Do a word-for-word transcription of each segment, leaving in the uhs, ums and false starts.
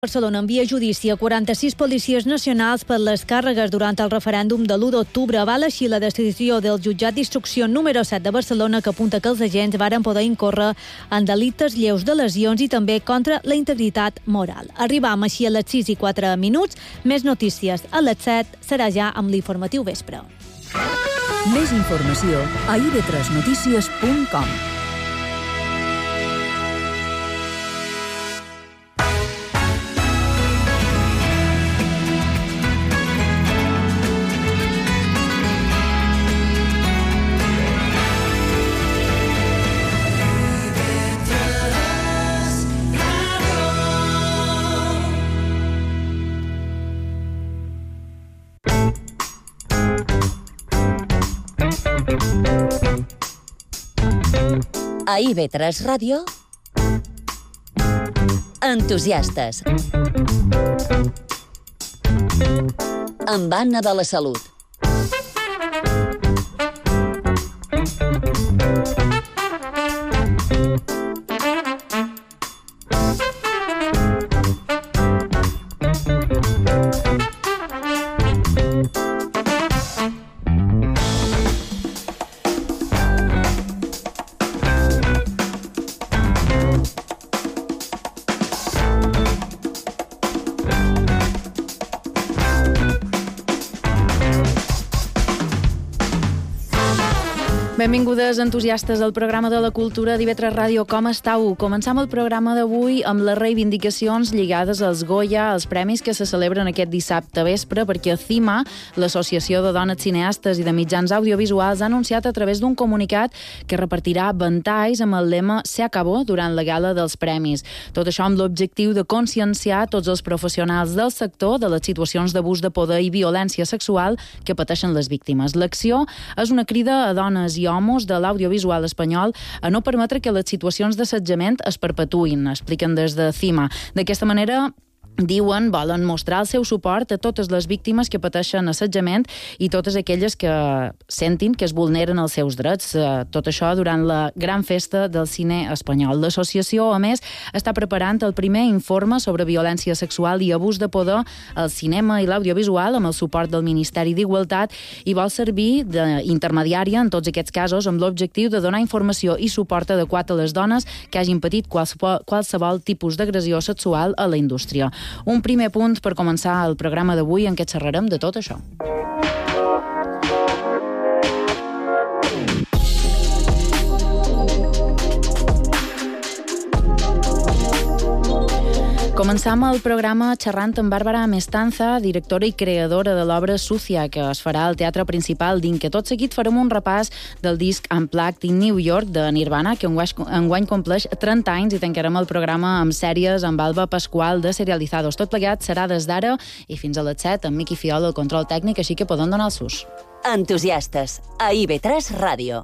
Barcelona envia a judici a quaranta-sis policies nacionals per les càrregues durant el referèndum de l'u d'octubre. Avala així la decisió del jutjat d'instrucció número set de Barcelona, que apunta que els agents varen poder incórrer en delictes lleus de lesions i també contra la integritat moral. Arribam així a les sis i quatre minuts. Més notícies a les set. Serà ja amb l'informatiu vespre. Més informació a i be tres notícies punt com. A i be tres Ràdio, Entusiastes, amb Anna de la Salut. Benvingudes, entusiastes del programa de la cultura d'I be tres Ràdio. Com estàu? Començam el programa d'avui amb les reivindicacions lligades als Goya, els premis que se celebren aquest dissabte vespre, perquè CIMA, l'Associació de Dones Cineastes i de Mitjans Audiovisuals, ha anunciat a través d'un comunicat que repartirà ventalls amb el lema «Se acabó» durant la gala dels premis. Tot això amb l'objectiu de conscienciar tots els professionals del sector de les situacions d'abús de poder i violència sexual que pateixen les víctimes. L'acció és una crida a dones i homes de l'audiovisual espanyol a no permetre que les situacions d'assetjament es perpetuïn, expliquen des de CIMA. D'aquesta manera, diuen, volen mostrar el seu suport a totes les víctimes que pateixen assetjament i totes aquelles que sentin que es vulneren els seus drets. Tot això durant la gran festa del cine espanyol. L'associació, a més, està preparant el primer informe sobre violència sexual i abús de poder al cinema i l'audiovisual amb el suport del Ministeri d'Igualtat i vol servir d'intermediària en tots aquests casos amb l'objectiu de donar informació i suport adequat a les dones que hagin patit qualsevol, qualsevol tipus d'agressió sexual a la indústria. Un primer punt per començar el programa d'avui en què xerrarem de tot això. Començam el programa xerrant amb Bàrbara Mestanza, directora i creadora de l'obra Sucia, que es farà al Teatre Principal d'Inca. Tot seguit farem un repàs del disc Unplugged in New York de Nirvana, que enguany compleix trenta anys, i tancarem el programa amb sèries amb Alba Pascual de Serializados. Tot plegat serà des d'ara i fins a les set amb Miqui Fiol al control tècnic, així que poden donar el sus. Entusiastes, a i be tres Ràdio.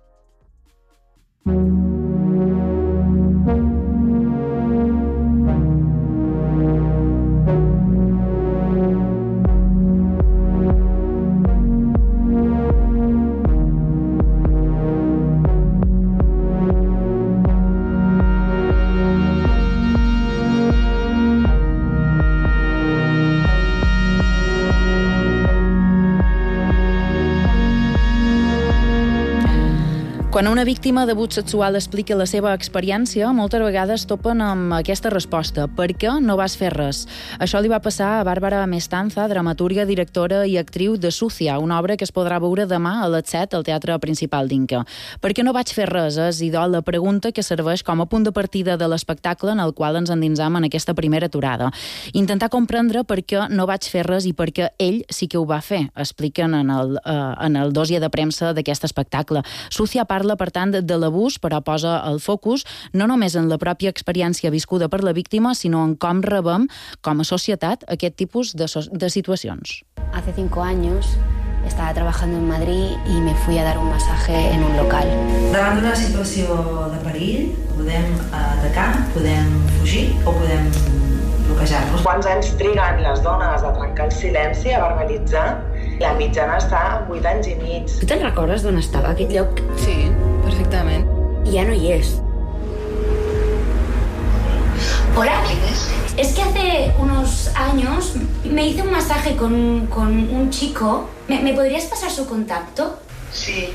Quan una víctima d'abús sexual explica la seva experiència, moltes vegades topen amb aquesta resposta: per què no vas fer res? Això li va passar a Bàrbara Mestanza, dramatúrga, directora i actriu de Sucia, una obra que es podrà veure demà a les set al Teatre Principal d'Inca. Per què no vaig fer res? És, idò, la pregunta que serveix com a punt de partida de l'espectacle en el qual ens endinsam en aquesta primera aturada. Intentar comprendre per què no vaig fer res i per què ell sí que ho va fer, expliquen en el, eh, en el dossier de premsa d'aquest espectacle. Sucia parla Parla, per tant, de l'abús, però posa el focus no només en la pròpia experiència viscuda per la víctima, sinó en com rebem, com a societat, aquest tipus de, so de situacions. Hace cinco años estaba trabajando en Madrid y me fui a dar un masaje en un local. Davant d'una situació de perill, podem atacar, podem fugir o podem bloquejar-nos. Quants anys triguen les dones a trencar el silenci, a verbalitzar? La mitjana està en vuit anys i mig. Tu te'n recordes d'on estava aquest lloc? Sí, perfectament. I ja no hi és. Hola. Es que hace unos años me hice un masaje con, con un chico. ¿Me, ¿Me podrías pasar su contacto? Sí.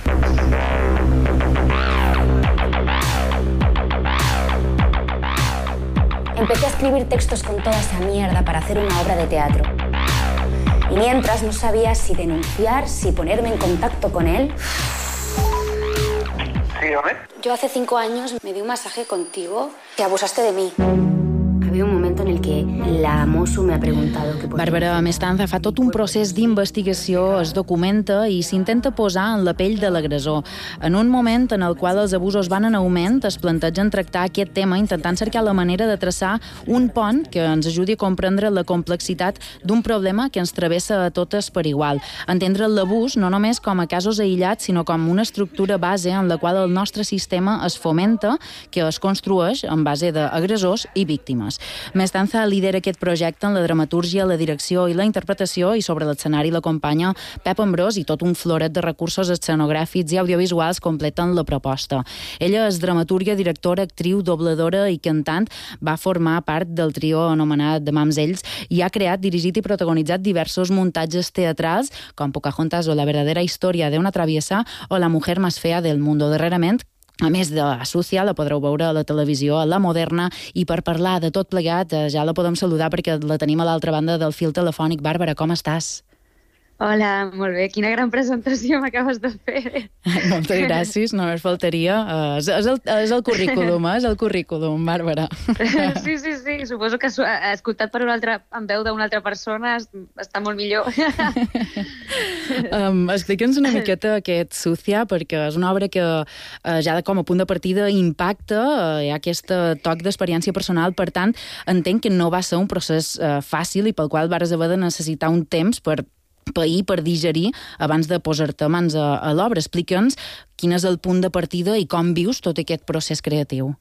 Empecé a escribir textos con toda esa mierda para hacer una obra de teatro. Y mientras no sabía si denunciar, si ponerme en contacto con él. Dígame. Yo hace cinco años me di un masaje contigo. Te abusaste de mí. Había un moment en el que la Mosso m'ha preguntat... Bàrbara Mestanza fa tot un procés d'investigació, es documenta i s'intenta posar en la pell de l'agressor. En un moment en el qual els abusos van en augment, es plantegen tractar aquest tema intentant cercar la manera de traçar un pont que ens ajudi a comprendre la complexitat d'un problema que ens travessa a totes per igual. Entendre l'abús no només com a casos aïllats, sinó com una estructura base en la qual el nostre sistema es fomenta, que es construeix en base d'agressors i víctimes. Mestanza lidera aquest projecte en la dramatúrgia, la direcció i la interpretació, i sobre l'escenari l'acompanya Pep Ambrós, i tot un floret de recursos escenogràfics i audiovisuals completen la proposta. Ella és dramaturga, directora, actriu, dobladora i cantant, va formar part del trio anomenat de Mamsells i ha creat, dirigit i protagonitzat diversos muntatges teatrals, com Pocahontas o La verdadera història d'una traviesa o La mujer más fea del mundo. Darrerament, a més de Sucia, la podreu veure a la televisió, a La Moderna, i per parlar de tot plegat ja la podem saludar perquè la tenim a l'altra banda del fil telefònic. Bàrbara, com estàs? Hola, molt bé. Quina gran presentació m'acabes de fer. Moltes gràcies, només faltaria. Uh, és, és, el, és el currículum, eh? És el currículum, Bàrbara. Sí, sí, sí. Suposo que escoltat per una altra, en veu d'una altra persona està molt millor. um, Explica'ns una miqueta aquest Sucia, perquè és una obra que uh, ja com a punt de partida impacta, uh, hi ha aquest toc d'experiència personal, per tant, entenc que no va ser un procés uh, fàcil i pel qual vas haver de necessitar un temps per pair, per digerir, abans de posar-te mans a, a l'obra. Explica'ns quin és el punt de partida i com vius tot aquest procés creatiu.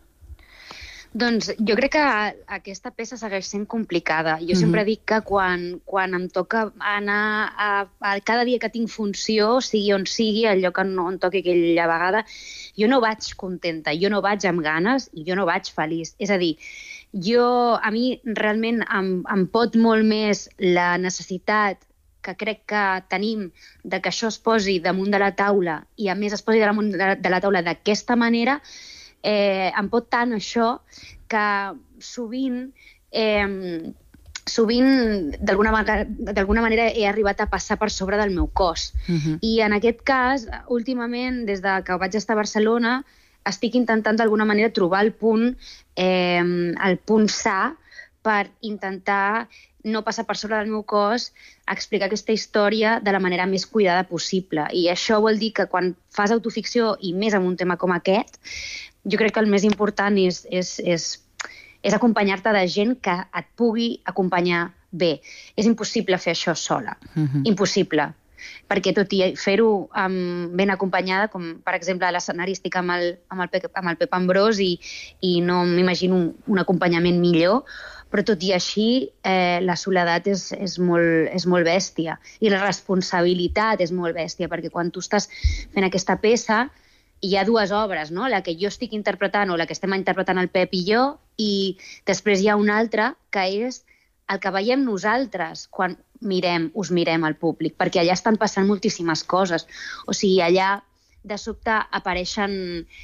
Doncs jo crec que aquesta peça segueix sent complicada. Jo mm-hmm. sempre dic que quan, quan em toca anar a, a cada dia que tinc funció, sigui on sigui, el lloc on, on toqui aquella vegada, jo no vaig contenta, jo no vaig amb ganes i jo no vaig feliç. És a dir, jo, a mi realment em, em pot molt més la necessitat que crec que tenim de que això es posi damunt de la taula i a més es posi damunt de la, de la taula d'aquesta manera, eh, em pot tant això que sovint, eh, sovint d'alguna manera, manera he arribat a passar per sobre del meu cos. Uh-huh. I en aquest cas, últimament, des de que vaig estar a Barcelona, estic intentant d'alguna manera trobar el punt, eh, el punt sa per intentar no passar per sobre del meu cos, explicar aquesta història de la manera més cuidada possible. I això vol dir que quan fas autoficció, i més en un tema com aquest, jo crec que el més important és, és, és, és acompanyar-te de gent que et pugui acompanyar bé. És impossible fer això sola. Uh-huh. Impossible. Perquè tot i fer-ho um, ben acompanyada, com per exemple a l'escenari estic amb el, amb el, Pep, amb el Pep Ambrós i, i no m'imagino un, un acompanyament millor, però tot i així eh, la soledat és, és, molt, és molt bèstia i la responsabilitat és molt bèstia, perquè quan tu estàs fent aquesta peça hi ha dues obres, no? La que jo estic interpretant o la que estem interpretant el Pep i jo, i després hi ha una altra que és el que veiem nosaltres quan mirem, us mirem al públic, perquè allà estan passant moltíssimes coses. O sigui, allà de sobte apareixen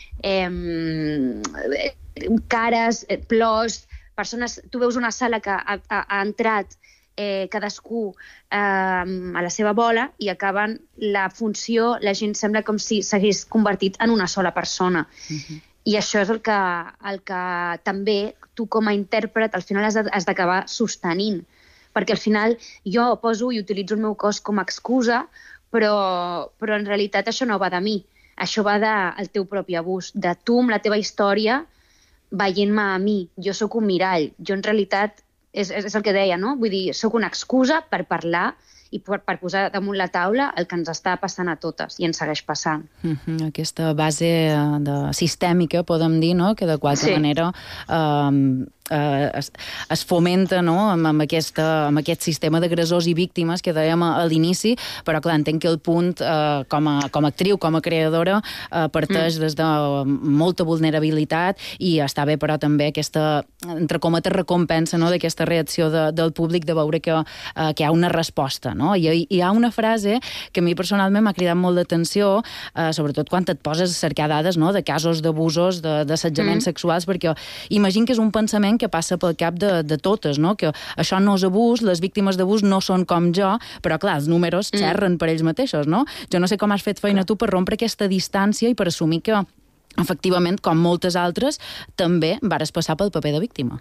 eh, cares, eh, plors, persones, tu veus una sala que ha, ha, ha entrat eh, cadascú eh, a la seva bola i acaben la funció, la gent sembla com si s'hagués convertit en una sola persona. Uh-huh. I això és el que, el que també tu com a intèrpret al final has, de, has d'acabar sostenint, perquè al final jo poso i utilitzo el meu cos com a excusa, però, però en realitat això no va de mi, això va del teu propi abús, de tu amb la teva història veient-me a mi. Jo sóc un mirall. Jo, en realitat, és, és el que deia, no? Vull dir, sóc una excusa per parlar i per, per posar damunt la taula el que ens està passant a totes i ens segueix passant. Mm-hmm. Aquesta base de sistèmica, podem dir, no? Que de qualque sí. manera eh, eh, es, es fomenta, no? amb, amb, aquesta, amb aquest sistema d'agressors i víctimes que dèiem a, a l'inici, però clar, entenc que el punt eh, com, a, com a actriu, com a creadora, eh, parteix mm. des de molta vulnerabilitat i està bé, però també aquesta, entre cometes, recompensa, no? d'aquesta reacció de, del públic, de veure que, eh, que hi ha una resposta, no? I hi ha una frase que a mi personalment m'ha cridat molt d'atenció, eh, sobretot quan et poses a cercar dades, no? de casos d'abusos, d'assetjaments mm. sexuals, perquè imagino que és un pensament que passa pel cap de, de totes, no? Que això no és abús, les víctimes d'abús no són com jo, però clar, els números mm. xerren per ells mateixos, no? Jo no sé com has fet feina tu per rompre aquesta distància i per assumir que, efectivament, com moltes altres, també vares passar pel paper de víctima.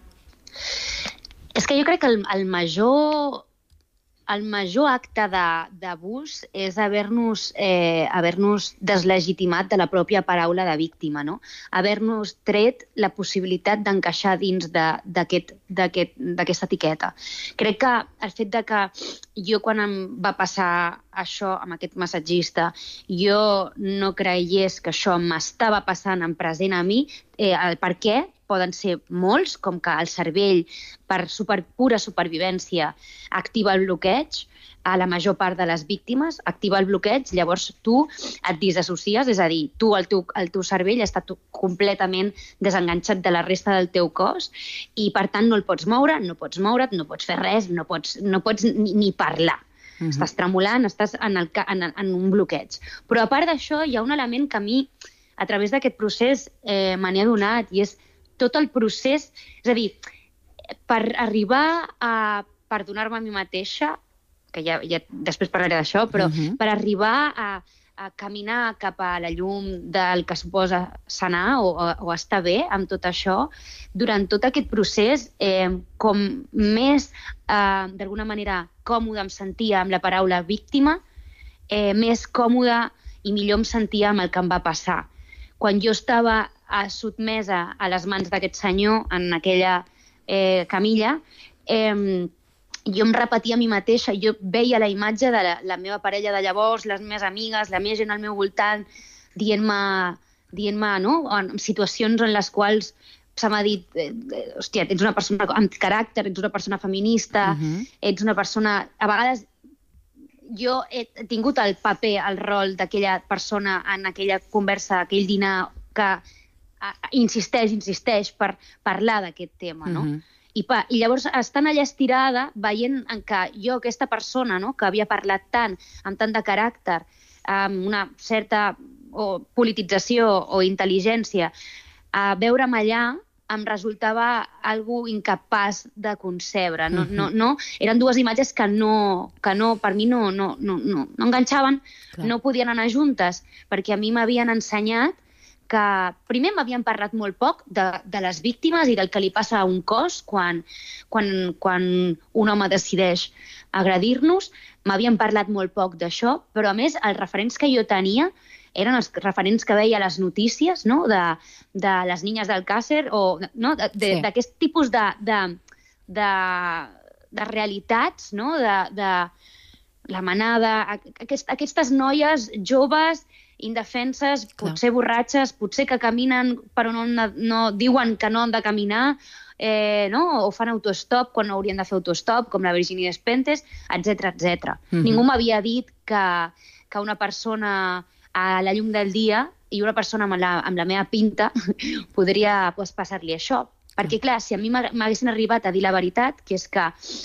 És que jo crec que el, el major... El major acte d'abús és haver-nos eh, haver-nos deslegitimat de la pròpia paraula de víctima, no? Haver-nos tret la possibilitat d'encaixar dins d'aquesta aquest, aquest, etiqueta. Crec que el fet de que jo, quan em va passar això amb aquest massatgista, jo no creiés que això m'estava passant en present a mi, eh, el per què poden ser molts, com que el cervell, per super, pura supervivència, activa el bloqueig a la major part de les víctimes, activa el bloqueig, llavors tu et disassocies, és a dir, tu, el teu, el teu cervell està completament desenganxat de la resta del teu cos i, per tant, no el pots moure, no pots moure't, no pots fer res, no pots, no pots ni, ni parlar. Uh-huh. Estàs tremolant, estàs en, el, en, en un bloqueig. Però, a part d'això, hi ha un element que a mi, a través d'aquest procés, eh, me n'he adonat, i és tot el procés, és a dir, per arribar a perdonar-me a mi mateixa, que ja, ja després parlaré d'això, però uh-huh. per arribar a, a caminar cap a la llum del que suposa sanar o, o, o estar bé amb tot això, durant tot aquest procés, eh, com més, eh, d'alguna manera, còmode em sentia amb la paraula víctima, eh, més còmode i millor em sentia amb el que em va passar. Quan jo estava sotmesa a les mans d'aquest senyor en aquella eh, camilla, eh, jo em repetia a mi mateixa, jo veia la imatge de la, la meva parella de llavors, les meves amigues, la meva gent al meu voltant, dient-me, dient-me, no?, en situacions en les quals se m'ha dit, eh, hòstia, ets una persona amb caràcter, ets una persona feminista, uh-huh. ets una persona... A vegades jo he tingut el paper, el rol d'aquella persona en aquella conversa, aquell dinar que insisteix, insisteix per parlar d'aquest tema, no? Uh-huh. I, pa, I llavors, estant allà estirada, veient en que jo, aquesta persona, no?, que havia parlat tant, amb tant de caràcter, amb una certa o, politització o intel·ligència, a veure'm allà em resultava algo incapaç de concebre. No, uh-huh. no, no, eren dues imatges que no, que no per mi no, no, no, no, no enganxaven, clar. No podien anar juntes, perquè a mi m'havien ensenyat que primer m'havien parlat molt poc de, de les víctimes i del que li passa a un cos quan, quan, quan un home decideix agredir-nos. M'havien parlat molt poc d'això, però a més els referents que jo tenia eren els referents que veia a les notícies, no?, de, de les niñas d'Alcàsser, o no?, d'aquest sí. tipus de, de, de, de realitats, no?, de, de la manada, aquest, aquestes noies joves, indefenses, potser Clar. borratxes, potser que caminen per on no, no diuen que no han de caminar, eh, no? O fan autostop quan no haurien de fer autostop, com la Virginia Despentes, etcètera, etcètera. Mm-hmm. Ningú m'havia dit que, que una persona a la llum del dia i una persona amb la, amb la meva pinta podria pues, passar-li això. Perquè, clar, si a mi m'haguessin arribat a dir la veritat, que és que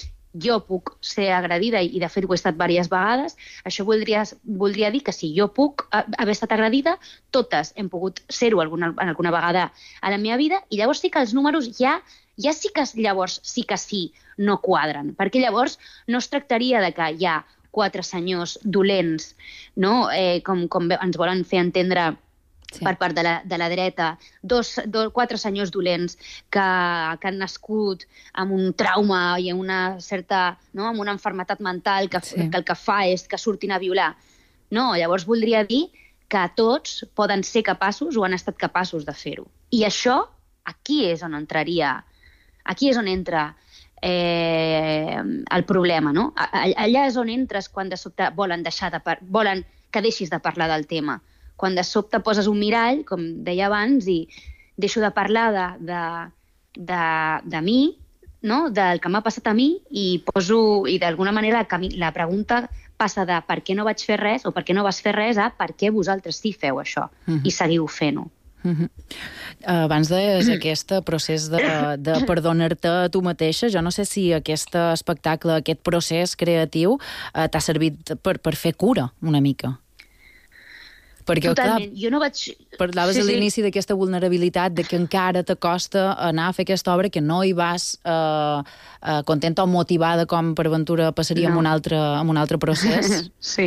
jo puc ser agredida, i de fet ho he estat diverses vegades, això voldria, voldria dir que si jo puc haver estat agredida, totes hem pogut ser-ho alguna, alguna vegada a la meva vida, i llavors sí que els números ja, ja sí que llavors sí que sí no quadren, perquè llavors no es tractaria de que hi ha quatre senyors dolents, no? eh, com, com ens volen fer entendre sí. per part de la, de la dreta, dos, dos, quatre senyors dolents que, que han nascut amb un trauma i amb una certa, no? amb una malaltia mental que, sí. que el que fa és que surtin a violar. No, llavors voldria dir que tots poden ser capaços o han estat capaços de fer-ho. I això, aquí és on entraria, aquí és on entra eh, el problema, no? Allà és on entres quan de sobte volen, deixar de par- volen que deixis de parlar del tema. Quan de sobte poses un mirall, com deia abans, i deixo de parlar de, de, de, de mi, no? Del que m'ha passat a mi, i poso, i d'alguna manera la, la pregunta passa de per què no vaig fer res o per què no vas fer res a per què vosaltres sí feu això mm-hmm. i seguiu fent-ho. Mm-hmm. Abans deies aquest procés de, de perdonar-te a tu mateixa. Jo no sé si aquest espectacle, aquest procés creatiu eh, t'ha servit per, per fer cura una mica. Perquè, totalment. Clar, jo no vaig... parlaves sí, a l'inici sí. d'aquesta vulnerabilitat, de que encara t'acosta anar a fer aquesta obra, que no hi vas eh, eh, contenta o motivada com per aventura passaria no. amb, un altre, amb un altre procés. Sí.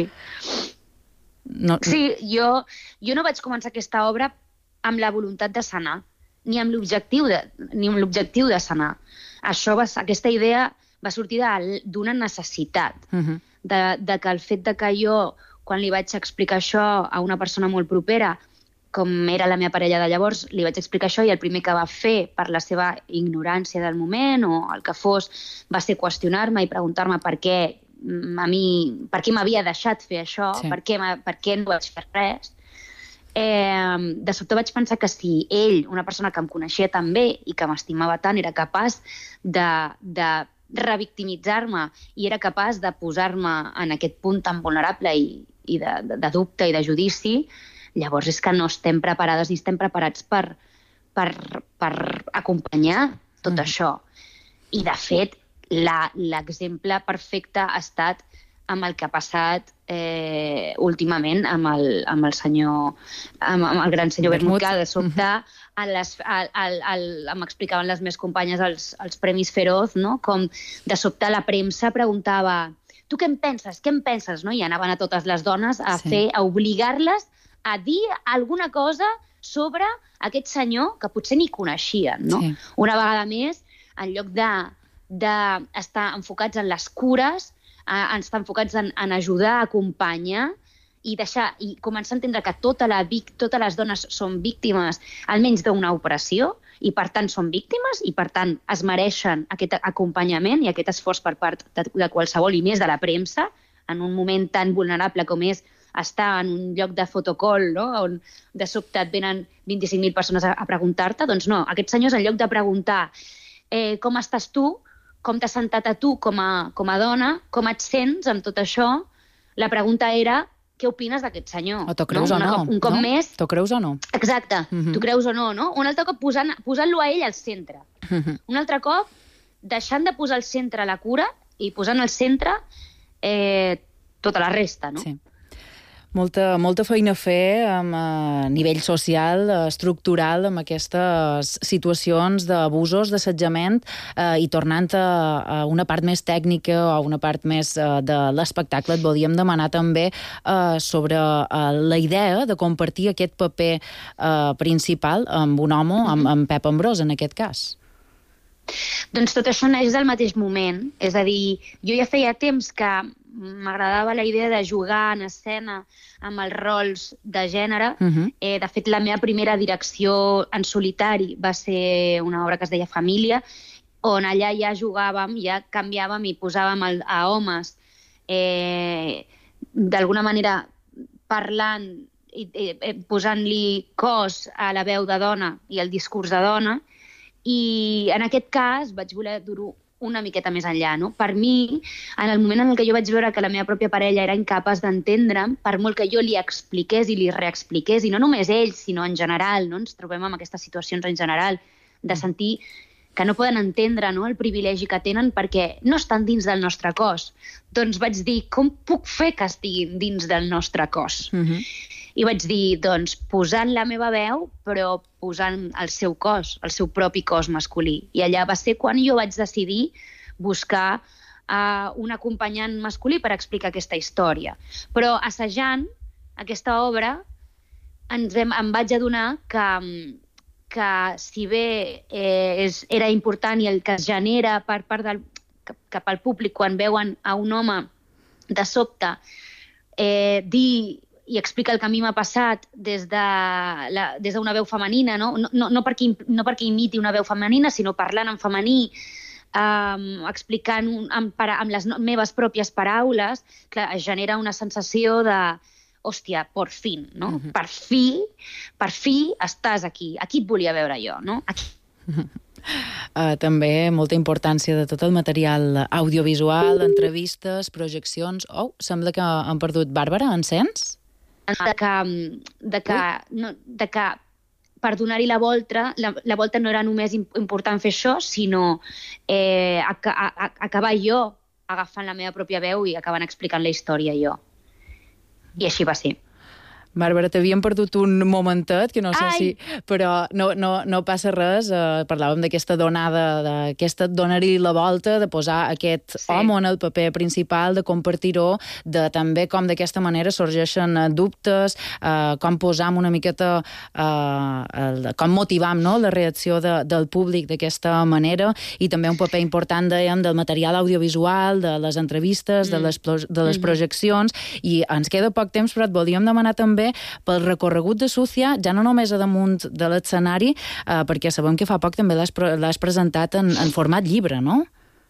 No, sí, jo, jo no vaig començar aquesta obra amb la voluntat de sanar, ni amb l'objectiu de, ni amb l'objectiu de sanar. Això va, aquesta idea va sortir d'una necessitat, uh-huh. de, de que el fet de que jo, quan li vaig explicar això a una persona molt propera, com era la meva parella de llavors, li vaig explicar això i el primer que va fer per la seva ignorància del moment o el que fos va ser qüestionar-me i preguntar-me per què a mi, per què m'havia deixat fer això, sí. per, què, per què no vaig fer res. Eh, de sobte vaig pensar que si ell, una persona que em coneixia tan bé i que m'estimava tant, era capaç de, de revictimitzar-me i era capaç de posar-me en aquest punt tan vulnerable i, i de, de, de dubte i de judici, llavors és que no estem preparades ni estem preparats per, per, per acompanyar tot mm. això. I, de fet, la, l'exemple perfecte ha estat amb el que ha passat eh, últimament amb el, amb el senyor, amb, amb el gran senyor Bermud, que de sobte a les, a, a, a, m'explicaven les meves companyes als, als Premis Feroz, no? Com de sobte la premsa preguntava tu què en penses, què en penses? No? I anaven a totes les dones a, sí. fer, a obligar-les a dir alguna cosa sobre aquest senyor que potser ni coneixien. No? Sí. Una vegada més, en lloc d'estar de, de enfocats en les cures, a estar enfocats en, en ajudar, acompanyar i deixar i començar a entendre que tota la, totes les dones són víctimes almenys d'una opressió i per tant són víctimes i per tant es mereixen aquest acompanyament i aquest esforç per part de, de qualsevol i més de la premsa en un moment tan vulnerable com és estar en un lloc de fotocall, no? On de sobte et venen vint-i-cinc mil persones a, a preguntar-te, doncs no, aquests senyors en lloc de preguntar eh, com estàs tu, com t'has sentat a tu com a, com a dona, com et sents amb tot això, la pregunta era què opines d'aquest senyor? O t'ho creus no? o no. Cop, un cop no? més... T'ho creus o no? Exacte, uh-huh. t'ho creus o no, no? Un altre cop posant, posant-lo a ell al centre. Uh-huh. Un altre cop deixant de posar al centre la cura i posant al centre eh, tota la resta, no? Sí. Molta, molta feina a fer a nivell social, estructural, amb aquestes situacions d'abusos, d'assetjament, eh, i tornant a, a una part més tècnica o a una part més eh, de l'espectacle, et volíem demanar també eh, sobre eh, la idea de compartir aquest paper eh, principal amb un home, amb, amb Pep Ambrós, en aquest cas. Doncs tot això neix del mateix moment. És a dir, jo ja feia temps que m'agradava la idea de jugar en escena amb els rols de gènere. Uh-huh. Eh, de fet, la meva primera direcció en solitari va ser una obra que es deia Família, on allà ja jugàvem, ja canviàvem i posàvem el, a homes eh, d'alguna manera parlant, i, eh, posant-li cos a la veu de dona i el discurs de dona. I en aquest cas vaig voler dur-ho una miqueta més enllà, no? Per mi, en el moment en el que jo vaig veure que la meva pròpia parella era incapaç d'entendre'm, per molt que jo li expliqués i li reexpliqués, i no només ells, sinó en general, no? Ens trobem amb aquestes situacions en general, de sentir que no poden entendre, no? El privilegi que tenen perquè no estan dins del nostre cos. Doncs vaig dir, com puc fer que estiguin dins del nostre cos? Uh-huh. I vaig dir, doncs, posant la meva veu, però posant el seu cos, el seu propi cos masculí. I allà va ser quan jo vaig decidir buscar uh, un acompanyant masculí per explicar aquesta història. Però assajant aquesta obra ens hem, em vaig adonar que, que si bé eh, és, era important i el que es genera per part del, cap al públic quan veuen a un home de sobte eh, dir i explica el que a mi m'ha passat des de la, des d'una veu femenina, no? No, no, no, perquè, no perquè imiti una veu femenina, sinó parlant en femení, um, explicant un, amb, para, amb les no, meves pròpies paraules, clar, es genera una sensació de hòstia, por fin, no? Uh-huh. Per fi, per fi estàs aquí. Aquí et volia veure jo, no? Aquí. Uh, també molta importància de tot el material audiovisual, entrevistes, projeccions... Oh, sembla que han perdut Bàrbara, en sents? De que, de que, no, de que per donar-hi la volta, la, la volta no era només important fer això, sinó eh, a, a, a, acabar jo agafant la meva pròpia veu i acabant explicant la història jo. I així va ser. Bàrbara, t'havíem perdut un momentet, que no sé Ai. si... Però no, no, no passa res. Eh, parlàvem d'aquesta donada, d'aquesta donar-hi la volta, de posar aquest sí. home en el paper principal, de compartir-ho, de també com d'aquesta manera sorgeixen dubtes, eh, com posam una miqueta... Eh, el, com motivam, no?, la reacció de, del públic d'aquesta manera, i també un paper important, dèiem, del material audiovisual, de les entrevistes, mm. de les, de les mm-hmm. projeccions, i ens queda poc temps, però et volíem demanar també pel recorregut de Súcia, ja no només a damunt de l'escenari, eh, perquè sabem que fa poc també l'has, pre l'has presentat en, en format llibre, no?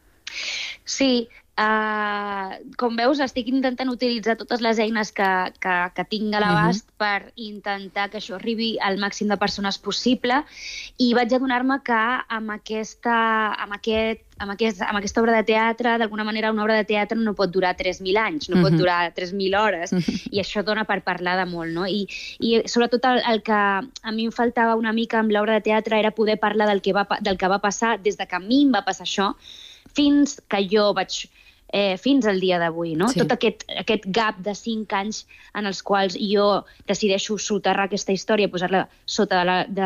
Sí, uh, com veus estic intentant utilitzar totes les eines que, que, que tinc a l'abast uh-huh. per intentar que això arribi al màxim de persones possible, i vaig adonar-me que amb aquesta, amb aquest Amb, aquest, amb aquesta obra de teatre, d'alguna manera una obra de teatre no pot durar tres mil anys, no uh-huh. pot durar tres mil hores, uh-huh. i això dona per parlar de molt, no? I, i sobretot el, el que a mi em faltava una mica amb l'obra de teatre era poder parlar del que va, del que va passar des de que a mi em va passar això fins que jo vaig... Eh, fins al dia d'avui, no? Sí. Tot aquest, aquest gap de cinc anys en els quals jo decideixo soterrar aquesta història, posar-la sota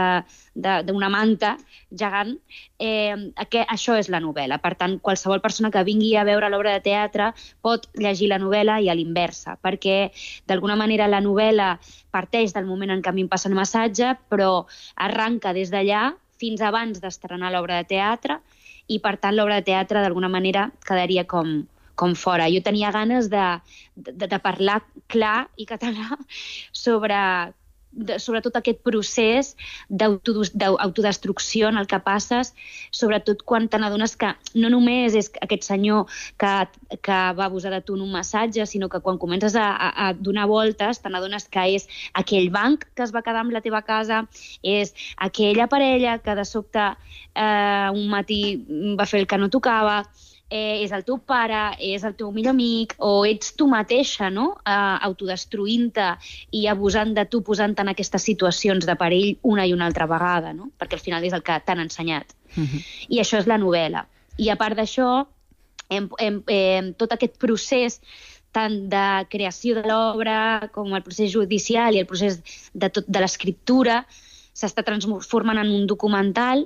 d'una manta gegant, eh, aquest, això és la novel·la. Per tant, qualsevol persona que vingui a veure l'obra de teatre pot llegir la novel·la i a l'inversa, perquè d'alguna manera la novel·la parteix del moment en què a mi em passa el massatge, però arranca des d'allà fins abans d'estrenar l'obra de teatre, i per tant l'obra de teatre d'alguna manera quedaria com, com fora. Jo tenia ganes de, de, de parlar clar i català sobre, de, sobre tot aquest procés d'autodestrucció en el que passes, sobretot quan te n'adones que no només és aquest senyor que, que va abusar de tu en un massatge, sinó que quan comences a, a, a donar voltes te n'adones que és aquell banc que es va quedar amb la teva casa, és aquella parella que de sobte eh, un matí va fer el que no tocava, eh, és el teu pare, és el teu millor amic, o ets tu mateixa, no?, eh, autodestruint-te i abusant de tu, posant-te en aquestes situacions de perill una i una altra vegada, no?, perquè al final és el que t'han ensenyat. Uh-huh. I això és la novel·la. I a part d'això, hem, hem, hem, tot aquest procés tant de creació de l'obra com el procés judicial i el procés de, tot, de l'escriptura s'està transformant en un documental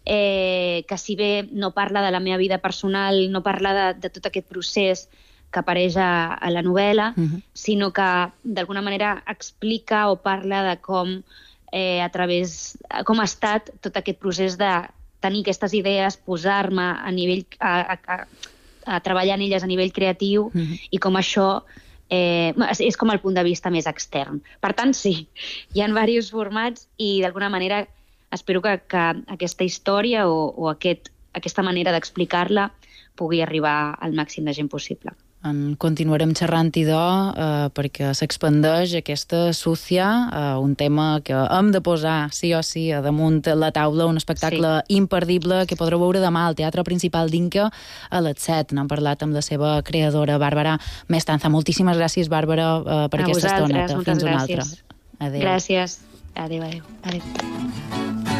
eh, que, si bé no parla de la meva vida personal, no parla de, de tot aquest procés que apareix a, a la novel·la, uh-huh. sinó que d'alguna manera explica o parla de com eh, a través, com ha estat tot aquest procés de tenir aquestes idees, posar-me a nivell a, a, a treballar en elles a nivell creatiu, uh-huh. i com això eh, és com el punt de vista més extern. Per tant, sí, hi ha diversos formats i d'alguna manera espero que, que aquesta història o, o aquest, aquesta manera d'explicar-la pugui arribar al màxim de gent possible. En continuarem xerrant idò eh, perquè s'expandeix aquesta Súcia, eh, un tema que hem de posar sí o sí a damunt la taula, un espectacle sí. imperdible que podreu veure demà al Teatre Principal d'Inca a les set. N'hem parlat amb la seva creadora, Bàrbara Mestanza. Moltíssimes gràcies, Bàrbara, eh, per a aquesta estoneta. Fins una altra. Adéu. Gràcies. Adéu, adéu. Adéu.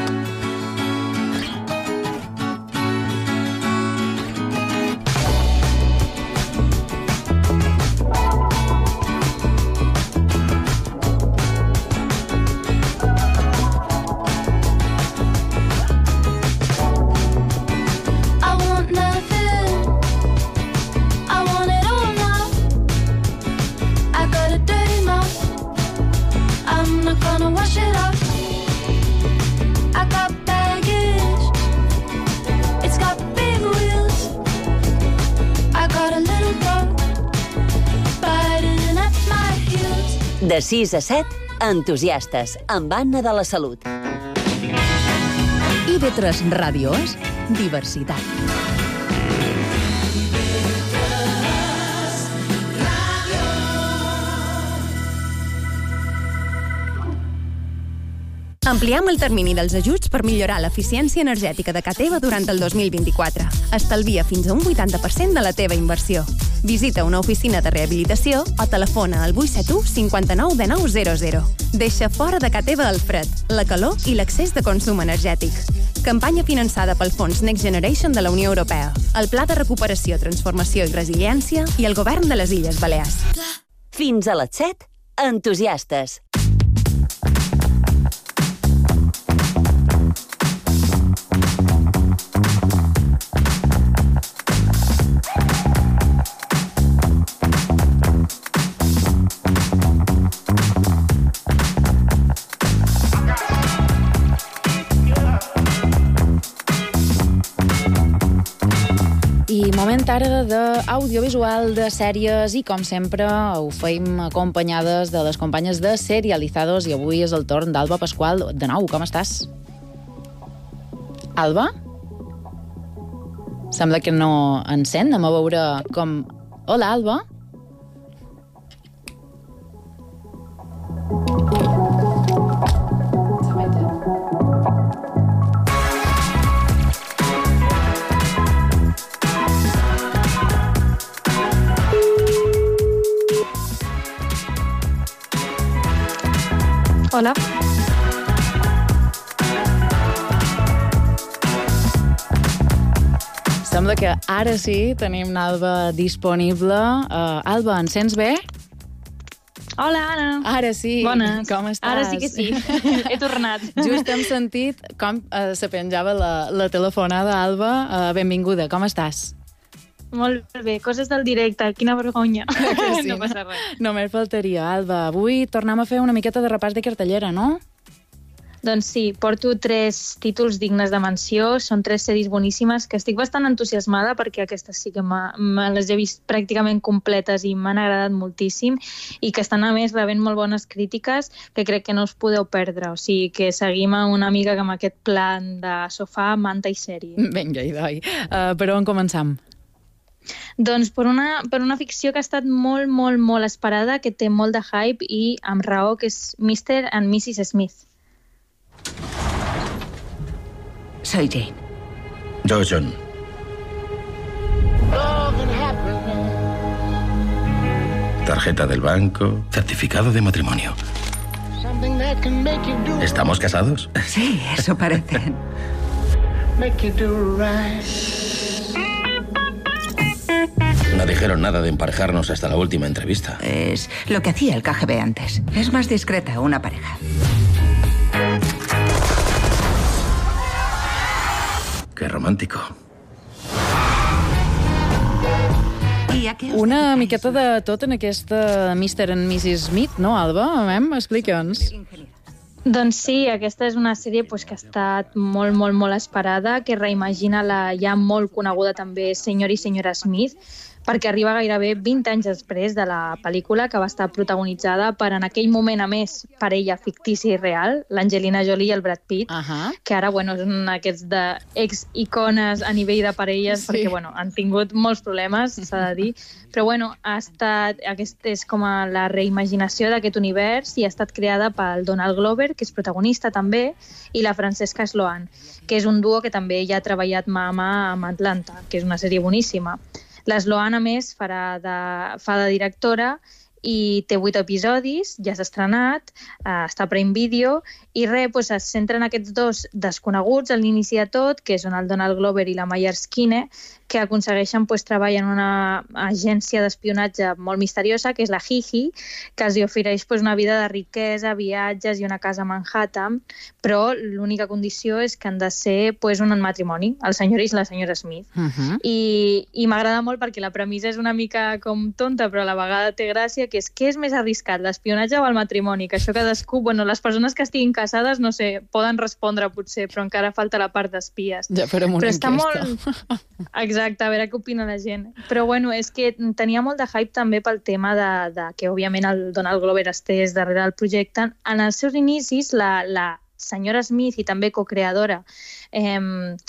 De sis a set, Entusiastes, amb Anna de la Salut. I ve tres Ràdio és diversitat. Ampliem el termini dels ajuts per millorar l'eficiència energètica de ca teva durant el dos mil vint-i-quatre. Estalvia fins a un vuitanta per cent de la teva inversió. Visita una oficina de rehabilitació o telefona al vuit set u cinquanta-nou dinou zero zero. Deixa fora de ca teva el fred, la calor i l'excés de consum energètic. Campanya finançada pel Fons Next Generation de la Unió Europea, el Pla de Recuperació, Transformació i Resiliència i el Govern de les Illes Balears. Fins a les set, Entusiastes. I moment ara d'audiovisual, de sèries, i com sempre ho feim acompanyades de les companyes de Serializados, i avui és el torn d'Alba Pasqual. De nou, com estàs? Alba? Sembla que no encén, anem a veure com... Hola, Alba? Hola. Sembla que ara sí tenim l'Alba disponible. Uh, Alba, ens sents bé? Hola, Anna. Ara sí. Bones. Com estàs? Ara sí que sí. He tornat. Just hem sentit com uh, se penjava la, la telefonada, Alba. Uh, benvinguda, com estàs? Molt bé, coses del directe, quina vergonya. Sí, no passa res. Només faltaria, Alba. Avui tornem a fer una miqueta de repàs de cartellera, no? Doncs sí, porto tres títols dignes de menció, són tres sèries boníssimes que estic bastant entusiasmada perquè aquestes sí que me les he vist pràcticament completes i m'han agradat moltíssim i que estan a més rebent molt bones crítiques que crec que no us podeu perdre, o sigui que seguim a una amiga amb aquest plan de sofà, manta i sèrie. Vinga, hi doi. Uh, per on començam? Doncs per una, per una ficció que ha estat molt, molt, molt esperada, que té molt de hype i amb raó, que és mister and missus Smith. Soy Jane. Yo, John. Tarjeta del banco, certificado de matrimonio. ¿Estamos casados? Sí, eso parece. No dijeron nada de emparejarnos hasta la última entrevista. Es lo que hacía el K G B antes. Es más discreta una pareja. Qué romàntico. Una miqueta de tot en aquesta mister and missus Smith, no, Alba? Mem, explica'ns. Doncs sí, aquesta és una sèrie pues, que ha estat molt, molt, molt esperada, que reimagina la ja molt coneguda també senyor i senyora Smith, perquè arriba gairebé vint anys després de la pel·lícula, que va estar protagonitzada per, en aquell moment, a més, parella fictícia i real, l'Angelina Jolie i el Brad Pitt, uh-huh. que ara, bueno, són aquests de ex-icones a nivell de parelles, sí. perquè, bueno, han tingut molts problemes, s'ha de dir, però, bueno, ha estat, aquesta és com a la reimaginació d'aquest univers i ha estat creada pel Donald Glover, que és protagonista també, i la Francesca Sloan, que és un duo que també ja ha treballat mà a mà amb Atlanta, que és una sèrie boníssima. La Sloan, a més, farà de, fa de directora i té vuit episodis, ja s'ha estrenat, eh, està a Prime Video, i res, doncs, es centren aquests dos desconeguts a l'inici de tot, que són el Donald Glover i la Maya Erskine, que aconsegueixen pues, treballar en una agència d'espionatge molt misteriosa, que és la Gigi, que els ofereix pues, una vida de riquesa, viatges i una casa a Manhattan, però l'única condició és que han de ser pues, un matrimoni, el senyor i la senyora Smith. Uh-huh. I, i m'agrada molt perquè la premissa és una mica com tonta, però a la vegada té gràcia, que és què és més arriscat, l'espionatge o el matrimoni? Que això cadascú, bueno, les persones que estiguin casades, no sé, poden respondre potser, però encara falta la part d'espies. Ja farem una però està enquesta. Molt... Exacte, a veure què opina la gent. Però bueno, és que tenia molt de hype també pel tema de, de que òbviament el Donald Glover estés darrere del projecte. En els seus inicis, la, la senyora Smith i també cocreadora eh,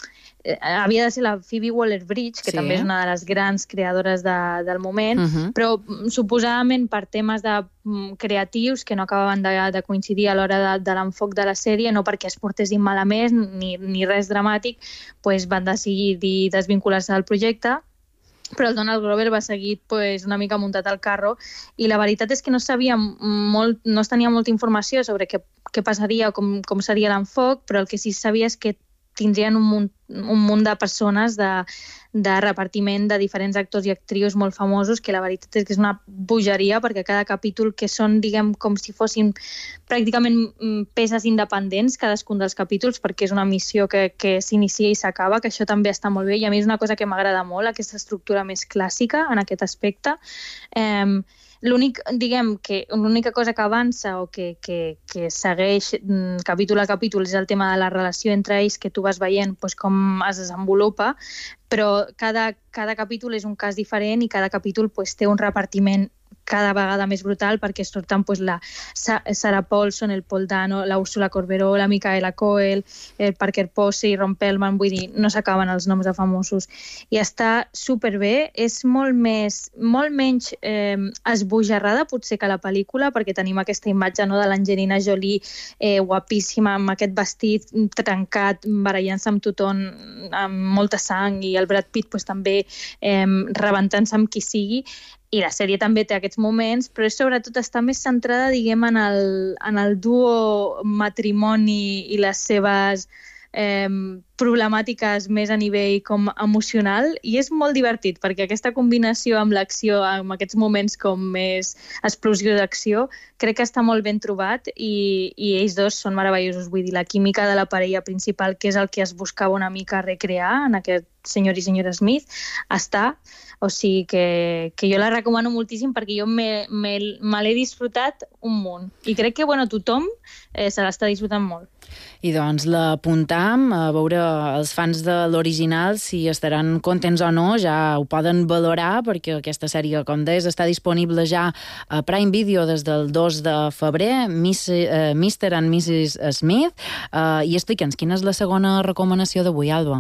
havia de ser la Phoebe Waller-Bridge, que sí. també és una de les grans creadores de, del moment, uh-huh. però suposadament per temes de creatius que no acabaven de, de coincidir a l'hora de, de l'enfoc de la sèrie, no perquè es portessin malament ni, ni res dramàtic, pues van decidir desvincular-se del projecte, però el Donald Glover va seguir pues, una mica muntat al carro i la veritat és que no sabia molt, no es tenia molta informació sobre què, què passaria o com, com seria l'enfoc, però el que sí sabia és que tindrien un munt, un munt de persones de, de repartiment de diferents actors i actrius molt famosos, que la veritat és que és una bogeria, perquè cada capítol que són, diguem, com si fossin pràcticament peces independents, cadascun dels capítols, perquè és una missió que, que s'inicia i s'acaba, que això també està molt bé, i a mi és una cosa que m'agrada molt, aquesta estructura més clàssica en aquest aspecte. Eh, L'únic, diguem, que l'única cosa que avança o que, que, que segueix mm, capítol a capítol és el tema de la relació entre ells, que tu vas veient pues, com es desenvolupa, però cada, cada capítol és un cas diferent i cada capítol pues, té un repartiment cada vegada més brutal, perquè surten pues, la Sarah Paulson, el Paul Dano, la Úrsula Corberó, la Micaela Coel, el Parker Posey, Ron Perlman, vull dir, no s'acaben els noms de famosos. I està superbé, és molt més, molt menys eh, esbojarrada potser que la pel·lícula, perquè tenim aquesta imatge no, de l'Angelina Jolie eh, guapíssima, amb aquest vestit trencat, barallant-se amb tothom, amb molta sang, i el Brad Pitt pues, també eh, rebentant-se amb qui sigui. I la sèrie també té aquests moments, però sobretot està més centrada, diguem, en el, en el duo matrimoni i les seves eh, problemàtiques més a nivell com emocional, i és molt divertit, perquè aquesta combinació amb l'acció, amb aquests moments com més explosió d'acció, crec que està molt ben trobat, i, i ells dos són meravellosos. Vull dir, la química de la parella principal, que és el que es buscava una mica recrear en aquest senyor i senyora Smith, està... O sigui que, que jo la recomano moltíssim, perquè jo me, me, me l'he disfrutat un munt. I crec que bueno, tothom eh, se l'està disfrutant molt. I doncs l'apuntam a veure els fans de l'original si estaran contents o no, ja ho poden valorar, perquè aquesta sèrie, com deies, està disponible ja a Prime Video des del dos de febrer, Miss, uh, mister and missus Smith. Uh, I explica'ns, quina és la segona recomanació d'avui, Alba?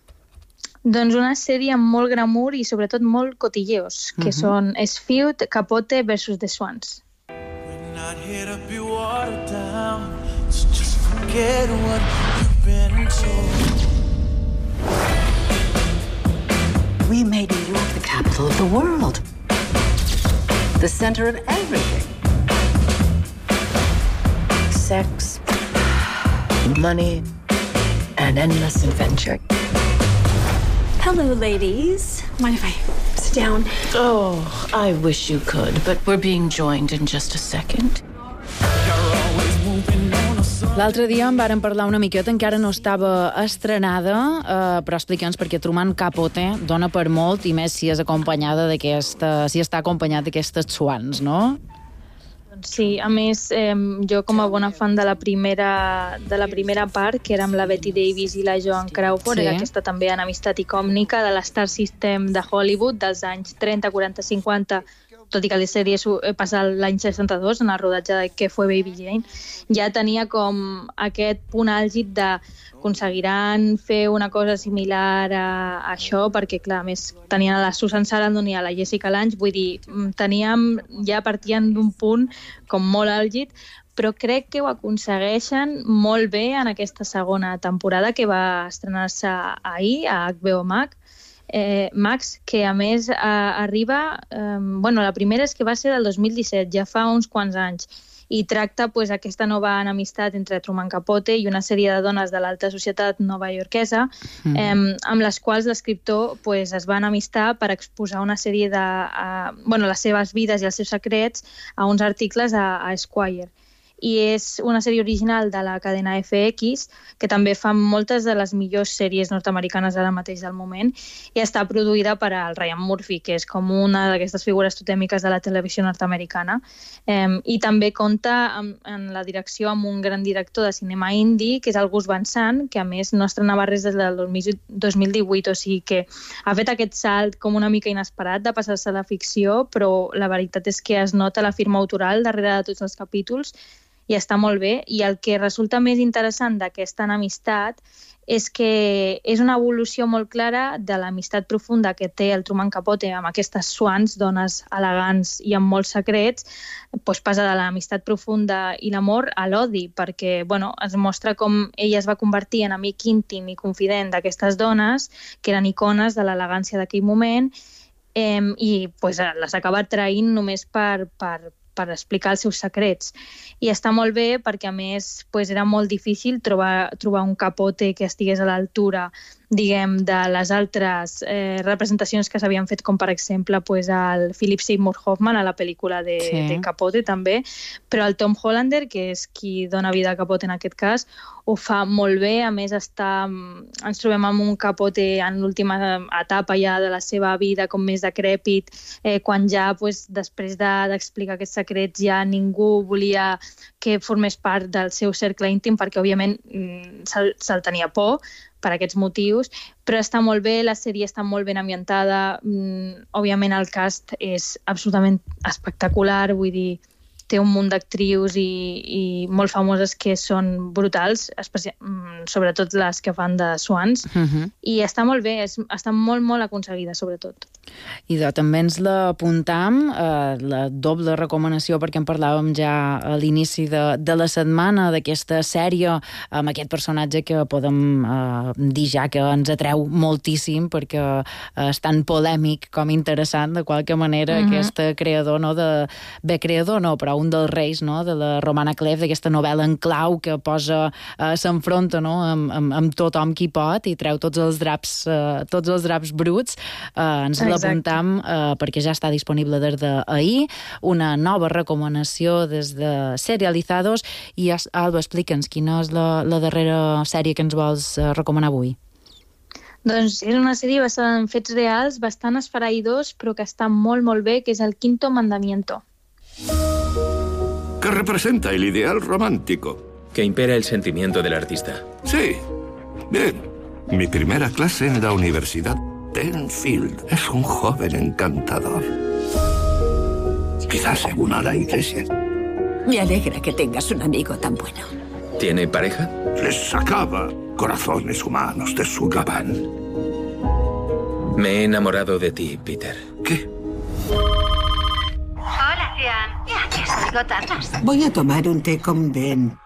Doncs una sèrie amb molt glamour i sobretot molt cotilleos, que uh-huh. són Feud, Capote versus The Swans. We're not here to be watered down, so just forget what you've been told. We made New York the capital of the world, the center of everything. Sex, money, and endless adventure. Hello, ladies. Mind if I sit down? Oh, I wish you could, but we're being joined in just a second. L'altre dia en vàrem parlar una miqueta, encara no estava estrenada, eh, però explica'ns, perquè Truman Capote dona per molt, i més si és acompanyada d'aquesta, si està acompanyat d'aquestes swans, no? Sí, a més, eh, jo com a bona fan de la primera de la primera part, que era amb la Betty Davis i la Joan Crawford, sí. Era aquesta també en Amistat icònica de l'Star System de Hollywood dels anys trenta, quaranta, cinquanta, tot i que la sèrie passa l'any seixanta-dos, en el rodatge de Què fue Baby Jane, ja tenia com aquest punt àlgid de aconseguiran fer una cosa similar a, a això, perquè clar, a més tenien a la Susan Sarandon i a la Jessica Lange, vull dir, teníem, ja partien d'un punt com molt àlgid, però crec que ho aconsegueixen molt bé en aquesta segona temporada, que va estrenar-se ahir a H B O Max, eh, Max, que a més eh, arriba, eh, bueno, la primera és que va ser del dos mil disset, ja fa uns quants anys, i tracta pues, aquesta nova enemistat entre Truman Capote i una sèrie de dones de l'alta societat novaiorquesa, mm. eh, amb les quals l'escriptor pues, es va enemistar per exposar una sèrie de... A, bueno, les seves vides i els seus secrets a uns articles a, a Esquire. I és una sèrie original de la cadena F X, que també fa moltes de les millors sèries nord-americanes ara mateix del moment, i està produïda per al Ryan Murphy, que és com una d'aquestes figures totèmiques de la televisió nord-americana, eh, i també compta amb, en la direcció amb un gran director de cinema indie, que és el Gus Van Sant, que a més no estrenava res des del dos mil divuit, o sigui que ha fet aquest salt com una mica inesperat de passar-se a la ficció, però la veritat és que es nota la firma autoral darrere de tots els capítols, i està molt bé. I el que resulta més interessant d'aquesta enemistat és que és una evolució molt clara de l'amistat profunda que té el Truman Capote amb aquestes Swans, dones elegants i amb molts secrets, doncs passa de l'amistat profunda i l'amor a l'odi, perquè bueno, es mostra com ella es va convertir en amic íntim i confident d'aquestes dones, que eren icones de l'elegància d'aquell moment, eh, i pues, les acaba traint només per, per, per explicar els seus secrets. I està molt bé perquè, a més, pues, era molt difícil trobar, trobar un Capote que estigués a l'altura, diguem, de les altres eh, representacions que s'havien fet, com per exemple pues, el Philip Seymour Hoffman a la pel·lícula de, sí. de Capote també, però el Tom Hollander, que és qui dona vida a Capote en aquest cas, ho fa molt bé. A més, està, ens trobem amb un Capote en l'última etapa ja de la seva vida, com més decrèpit, eh, quan ja, pues, després de, d'explicar aquests secrets, ja ningú volia que formés part del seu cercle íntim, perquè, òbviament, se'l, se'l tenia por, per aquests motius, però està molt bé, la sèrie està molt ben ambientada, mm, òbviament el cast és absolutament espectacular, vull dir, té un munt d'actrius i, i molt famoses que són brutals, especial, sobretot les que fan de Swans, uh-huh. i està molt bé, és, està molt, molt aconseguida, sobretot. I de, també ens l'apuntam, eh, la doble recomanació, perquè en parlàvem ja a l'inici de, de la setmana, d'aquesta sèrie, amb aquest personatge que podem eh, dir ja que ens atreu moltíssim, perquè eh, és tan polèmic com interessant, de qualque manera, uh-huh. aquest creador, no, de, bé, creador no, però un dels reis, no, de la Romana Clef, d'aquesta novel·la en clau que posa, eh, s'enfronta, no, amb, amb, amb tothom qui pot i treu tots els draps, eh, tots els draps bruts. Eh, ens l'apuntam eh, perquè ja està disponible des d'ahir, una nova recomanació des de Serializados. I Alba, explica'ns quina és la, la darrera sèrie que ens vols eh, recomanar avui. Doncs és una sèrie basada en fets reals, bastant esfereïdors, però que està molt, molt bé, que és El Quinto Mandamiento. Que representa el ideal romántico. Que impera el sentimiento del artista. Sí. Bien. Mi primera clase en la Universidad Tenfield. Es un joven encantador. Quizás se una a la iglesia. Me alegra que tengas un amigo tan bueno. ¿Tiene pareja? Les sacaba corazones humanos de su gabán. Me he enamorado de ti, Peter. ¿Qué? Hola, Cian. ¿Y a qué salgo tardas? Voy a tomar un té con Ben.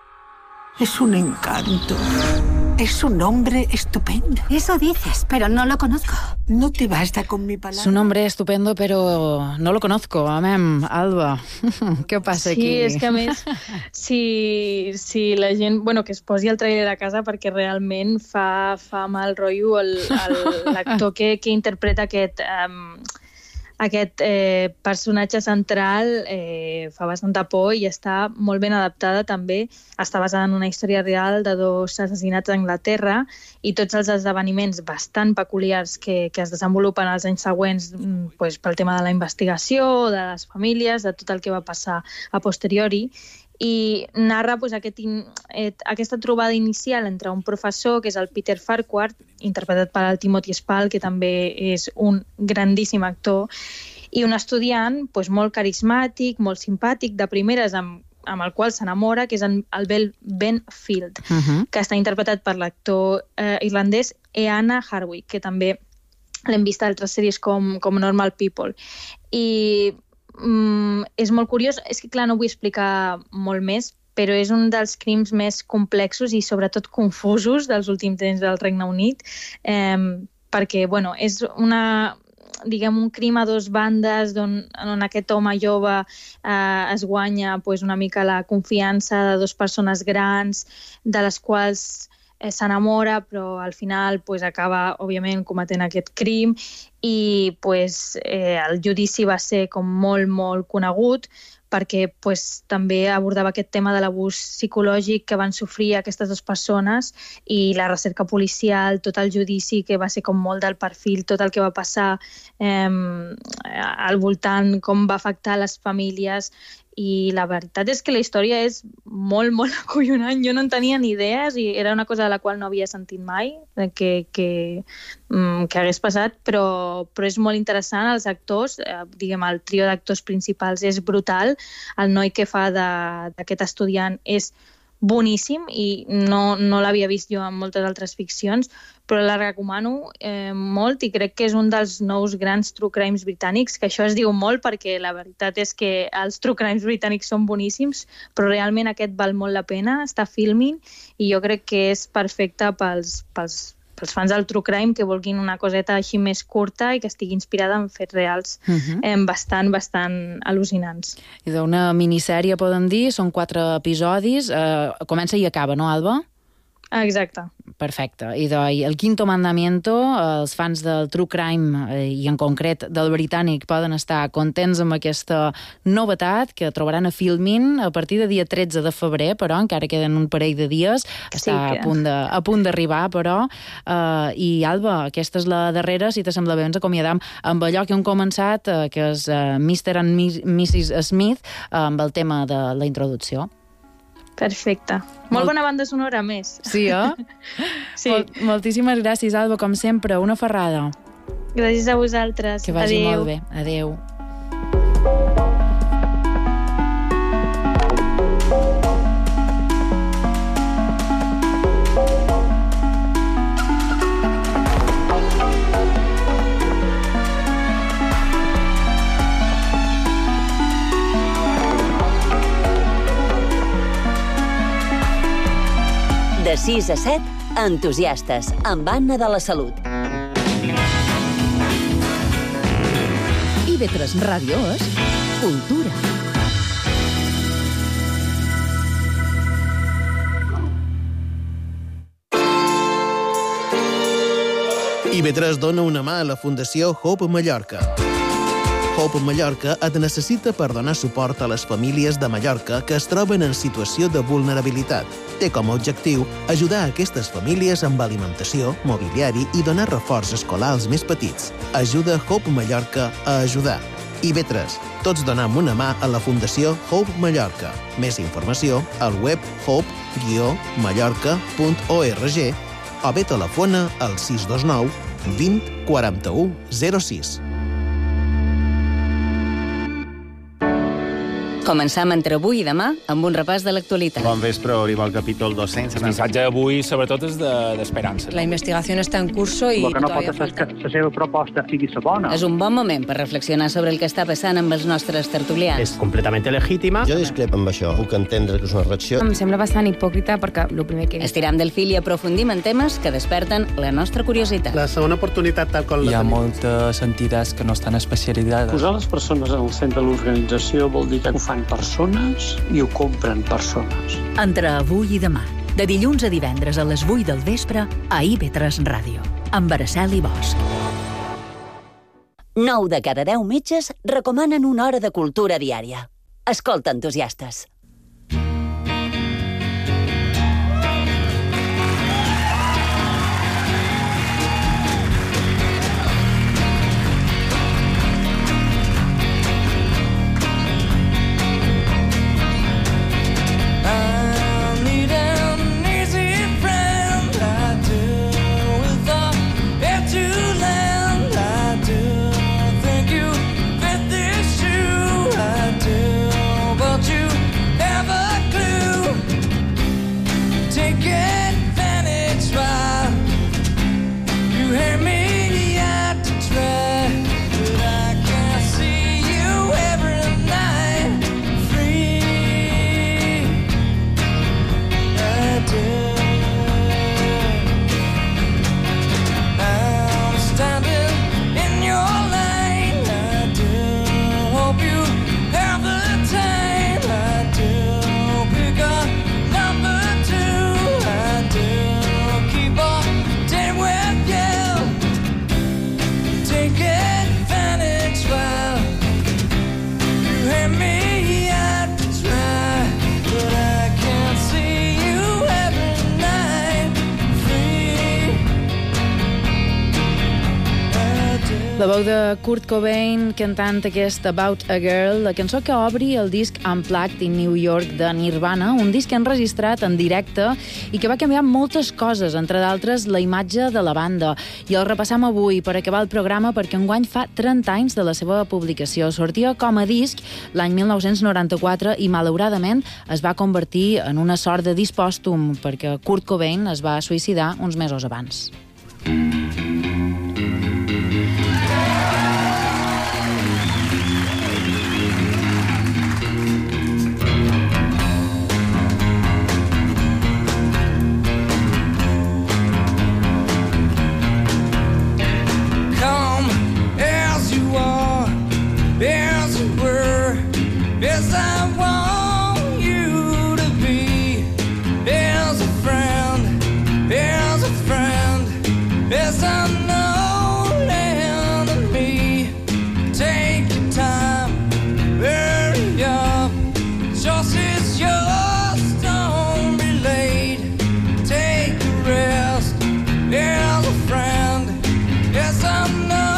Es un encanto. Es un hombre estupendo. Eso dices, pero no lo conozco. No te basta con mi palabra. Es un hombre estupendo, pero no lo conozco. Amén, Alba. Què passa aquí? Sí, és que a més, si, si la gent... Bueno, que es posi el trailer a casa, perquè realment fa, fa mal rotllo el, el, l'actor que, que interpreta aquest... Um, aquest eh, personatge central eh, fa bastanta por i està molt ben adaptada també. Està basada en una història real de dos assassinats a Anglaterra i tots els esdeveniments bastant peculiars que, que es desenvolupen els anys següents pues, pel tema de la investigació, de les famílies, de tot el que va passar a posteriori. I narra pues, aquest, eh, aquesta trobada inicial entre un professor, que és el Peter Farquhar, interpretat per el Timothy Spall, que també és un grandíssim actor, i un estudiant pues, molt carismàtic, molt simpàtic, de primeres, amb, amb el qual s'enamora, que és el Ben Field, uh-huh. que està interpretat per l'actor eh, irlandès Eana Harwick, que també l'hem vist a altres sèries com, com Normal People. I Mm, és molt curiós, és que clar no vull explicar molt més, però és un dels crims més complexos i sobretot confusos dels últims temps del Regne Unit, eh, perquè bueno, és una, diguem, un crim a dos bandes on, on aquest home jove eh, es guanya pues, una mica la confiança de dues persones grans, de les quals eh, s'enamora, però al final pues, acaba, òbviament, cometent aquest crim i pues, eh, el judici va ser com molt, molt conegut perquè pues, també abordava aquest tema de l'abús psicològic que van sofrir aquestes dues persones i la recerca policial, tot el judici que va ser com molt del perfil, tot el que va passar eh, al voltant, com va afectar les famílies. I la veritat és que la història és molt, molt acollonant. Jo no en tenia ni idees i era una cosa de la qual no havia sentit mai que, que, que hagués passat, però, però, però és molt interessant. Els actors, eh, diguem, el trio d'actors principals és brutal. El noi que fa d'aquest estudiant és boníssim i no, no l'havia vist jo en moltes altres ficcions, però la recomano eh, molt i crec que és un dels nous grans true crimes britànics, que això es diu molt perquè la veritat és que els true crimes britànics són boníssims, però realment aquest val molt la pena, està filming i jo crec que és perfecte pels, pels, pels fans del true crime que vulguin una coseta així més curta i que estigui inspirada en fets reals Mhm. eh, bastant, bastant al·lucinants. I d'una minissèrie, poden dir, són quatre episodis, eh, comença i acaba, no, Alba? Exacte. Perfecte. I de, i el Quinto Mandamiento, els fans del True Crime eh, i en concret del britànic poden estar contents amb aquesta novetat que trobaran a Filmin a partir de dia tretze de febrer, però encara queden un parell de dies, Sí, està que- a punt de, a punt d'arribar, però eh, i Alba, aquesta és la darrera, si t'assembla bé, ens acomiadam amb allò que hem començat, eh, que és eh, mister and missis Smith, eh, amb el tema de la introducció. Perfecte. Molt bona banda sonora, més. Sí, eh? Sí. Mol moltíssimes gràcies, Alba, com sempre. Una ferrada. Gràcies a vosaltres. Que vagi Adéu. molt bé. Adéu. De sis a set, Entusiastes, amb Anna de la Salut. I ve tres Ràdio és Cultura. I ve tres dona una mà a la Fundació Hope Mallorca. Hope Mallorca et necessita per donar suport a les famílies de Mallorca que es troben en situació de vulnerabilitat. Té com a objectiu ajudar a aquestes famílies amb alimentació, mobiliari i donar reforç escolar als més petits. Ajuda Hope Mallorca a ajudar. I ve tres. Tots donem una mà a la Fundació Hope Mallorca. Més informació al web hope guió mallorca punt org o bé telefona al sis dos nou vint quaranta-u zero sis. Començam entre avui i demà amb un repàs de l'actualitat. Bon vespre, obrim el capítol dos-cents. El missatge d'avui, sobretot, és d'esperança. La investigació està en curso i... Lo que no todavía pot és falta. que la seva proposta sigui la bona. És un bon moment per reflexionar sobre el que està passant amb els nostres tertulians. És completament legítima. Jo discrepo amb això. Puc entendre que és una reacció. Em sembla bastant hipòcrita perquè el primer que... Estiram del fil i aprofundim en temes que desperten la nostra curiositat. La segona oportunitat, tal com Hi la ha tenim. moltes entitats que no estan especialitzades. Posar les persones en el centre de l'organització vol dir que ho fan persones i ho compren persones. Entre avui i demà, de dilluns a divendres a les vuit del vespre, a I V tres Ràdio, amb Araceli Bosch. nou de cada deu metges recomanen una hora de cultura diària. Escolta, Entusiastes. La veu de Kurt Cobain cantant aquest About a Girl, la cançó que obri el disc Unplugged in New York de Nirvana, un disc que han registrat en directe i que va canviar moltes coses, entre d'altres la imatge de la banda. I el repassam avui per acabar el programa perquè enguany fa trenta anys de la seva publicació. Sortia com a disc l'any mil nou-cents noranta-quatre i malauradament es va convertir en una sort de disc pòstum perquè Kurt Cobain es va suïcidar uns mesos abans. Yes, I want you to be. There's a friend, there's a friend, there's an old enemy. Take your time, hurry up. Just it's yours, don't be late. Take a rest, there's a friend, there's an old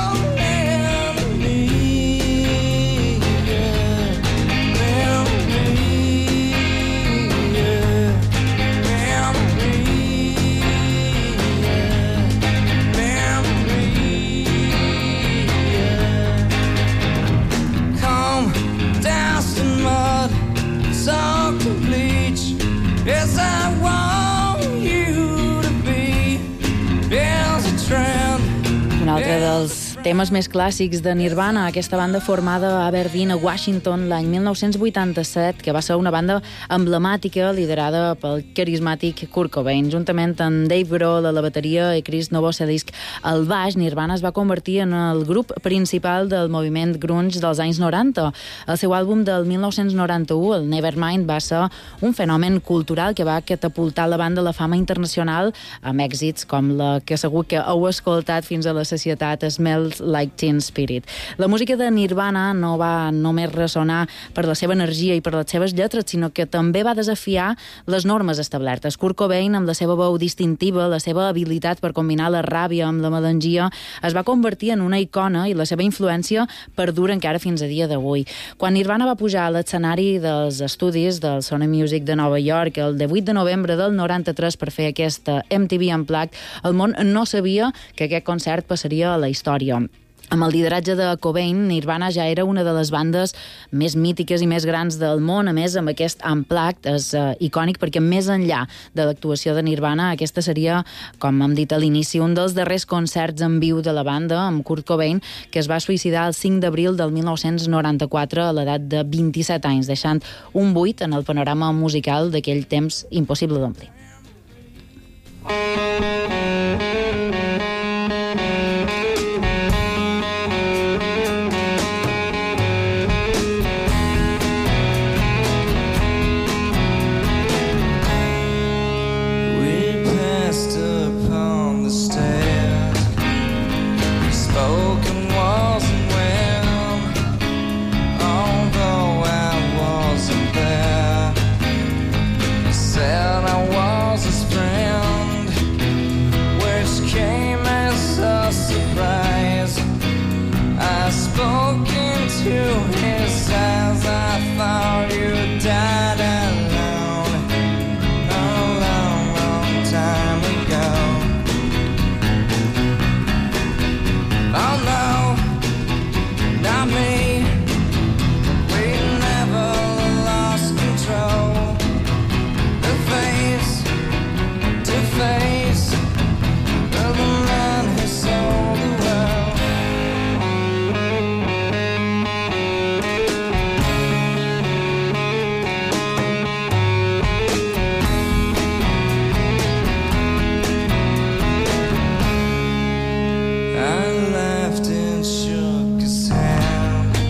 yes, I want you to be. There's a trend. Un altre dels temes més clàssics de Nirvana, aquesta banda formada a Aberdeen, a Washington, l'any mil nou-cents vuitanta-set, que va ser una banda emblemàtica liderada pel carismàtic Kurt Cobain. Juntament amb Dave Grohl a la bateria i Chris Novoselic al baix, Nirvana es va convertir en el grup principal del moviment grunge dels anys noranta. El seu àlbum del mil nou-cents noranta-u, el Nevermind, va ser un fenomen cultural que va catapultar la banda a la fama internacional amb èxits com la que segur que heu escoltat fins a la societat, Smells Like Teen Spirit. La música de Nirvana no va només ressonar per la seva energia i per les seves lletres, sinó que també va desafiar les normes establertes. Kurt Cobain, amb la seva veu distintiva, la seva habilitat per combinar la ràbia amb la melangia, es va convertir en una icona i la seva influència perdura encara fins a dia d'avui. Quan Nirvana va pujar a l'escenari dels estudis del Sony Music de Nova York el divuit de novembre del noranta-tres per fer aquesta M T V Unplugged, el món no sabia que aquest concert passaria a la història. Amb el lideratge de Cobain, Nirvana ja era una de les bandes més mítiques i més grans del món. A més, amb aquest Unplugged és uh, icònic perquè més enllà de l'actuació de Nirvana, aquesta seria, com hem dit a l'inici, un dels darrers concerts en viu de la banda, amb Kurt Cobain, que es va suïcidar el cinc d'abril del mil nou-cents noranta-quatre a l'edat de vint-i-set anys, deixant un buit en el panorama musical d'aquell temps impossible d'omplir. I laughed and shook his hand.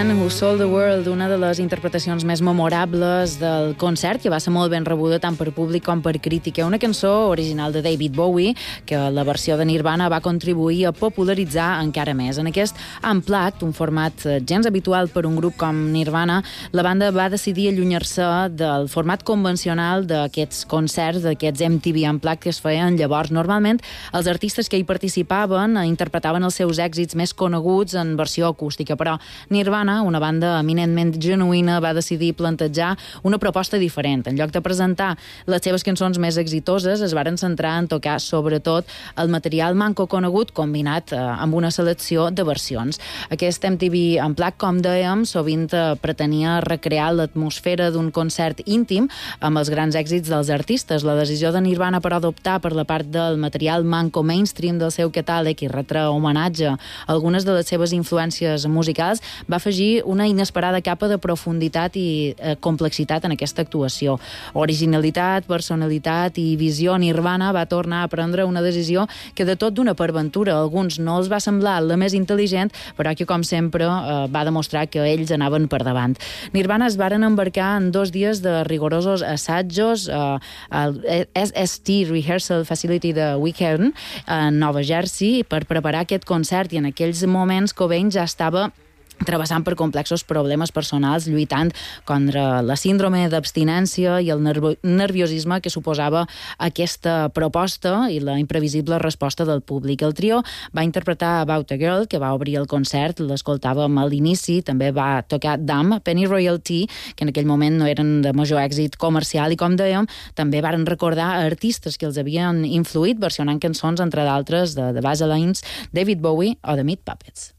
Man Who Sold the World, una de les interpretacions més memorables del concert, que va ser molt ben rebuda tant per públic com per crítica. Una cançó original de David Bowie, que la versió de Nirvana va contribuir a popularitzar encara més. En aquest Unplugged, un format gens habitual per un grup com Nirvana, la banda va decidir allunyar-se del format convencional d'aquests concerts, d'aquests M T V Unplugged que es feien llavors. Normalment, els artistes que hi participaven interpretaven els seus èxits més coneguts en versió acústica, però Nirvana, una banda eminentment genuïna, va decidir plantejar una proposta diferent. En lloc de presentar les seves cançons més exitoses, es varen centrar en tocar sobretot el material manco conegut combinat eh, amb una selecció de versions. Aquest M T V Unplugged, com dèiem, sovint eh, pretenia recrear l'atmosfera d'un concert íntim amb els grans èxits dels artistes. La decisió de Nirvana per adoptar per la part del material manco mainstream del seu catàleg i retre homenatge a algunes de les seves influències musicals va afegir una inesperada capa de profunditat i eh, complexitat en aquesta actuació. Originalitat, personalitat i visió. Nirvana va tornar a prendre una decisió que de tot d'una perventura. A alguns no els va semblar la més intel·ligent, però que, com sempre, eh, va demostrar que ells anaven per davant. Nirvana es varen embarcar en dos dies de rigorosos assajos eh, al S S T Rehearsal Facility de Weekend a Nova Jersey per preparar aquest concert, i en aquells moments Cobain ja estava travessant per complexos problemes personals, lluitant contra la síndrome d'abstinència i el nervo- nerviosisme que suposava aquesta proposta i la imprevisible resposta del públic. El trio va interpretar About a Girl, que va obrir el concert, l'escoltàvem a l'inici, també va tocar Damn, Penny Royalty, que en aquell moment no eren de major èxit comercial, i com dèiem, també varen recordar artistes que els havien influït versionant cançons, entre d'altres, de The Baselines, David Bowie o The Meat Puppets.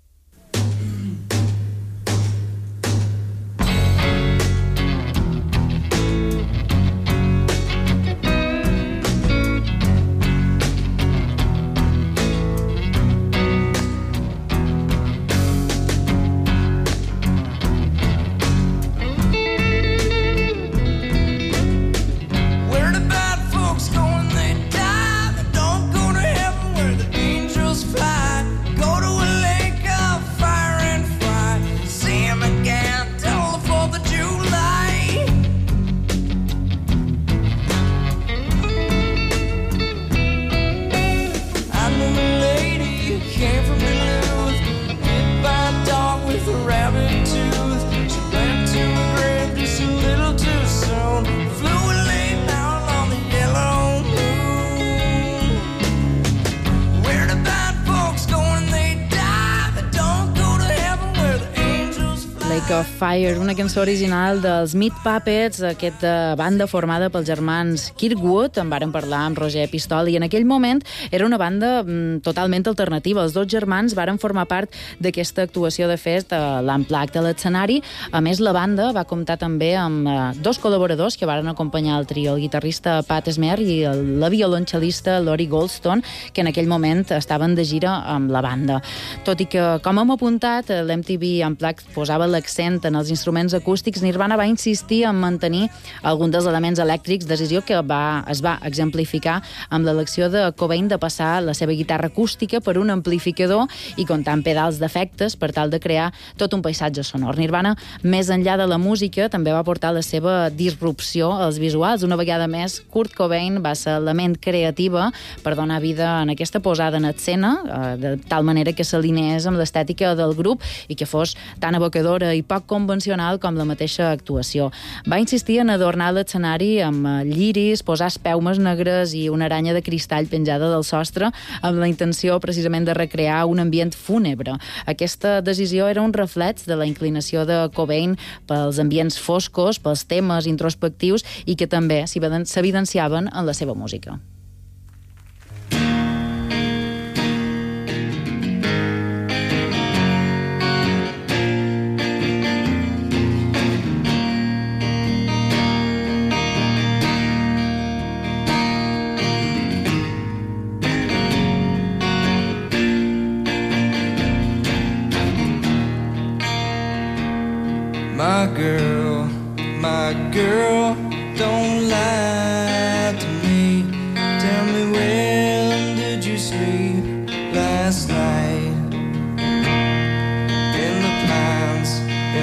Of Fire, una cançó original dels Meat Puppets, aquesta banda formada pels germans Kirkwood. En varen parlar amb Roger Pistol, i en aquell moment era una banda mm, totalment alternativa. Els dos germans varen formar part d'aquesta actuació de fest a l'Unplugged a l'escenari. A més, la banda va comptar també amb eh, dos col·laboradors que varen acompanyar el trio, el guitarrista Pat Smear i el, la violoncel·lista Lori Goldstone, que en aquell moment estaven de gira amb la banda. Tot i que, com hem apuntat, l'M T V Unplugged posava l'accent en els instruments acústics, Nirvana va insistir en mantenir algun dels elements elèctrics, decisió que va, es va exemplificar amb l'elecció de Cobain de passar la seva guitarra acústica per un amplificador i comptar amb pedals d'efectes per tal de crear tot un paisatge sonor. Nirvana, més enllà de la música, també va portar la seva disrupció als visuals. Una vegada més, Kurt Cobain va ser la ment creativa per donar vida en aquesta posada en escena, de tal manera que s'alineés amb l'estètica del grup i que fos tan evocadora i poc convencional com la mateixa actuació. Va insistir en adornar l'escenari amb lliris, posar espeumes negres i una aranya de cristall penjada del sostre amb la intenció precisament de recrear un ambient fúnebre. Aquesta decisió era un reflex de la inclinació de Cobain pels ambients foscos, pels temes introspectius i que també s'evidenciaven en la seva música. My girl, my girl, don't lie to me. Tell me, when did you sleep last night? In the pines,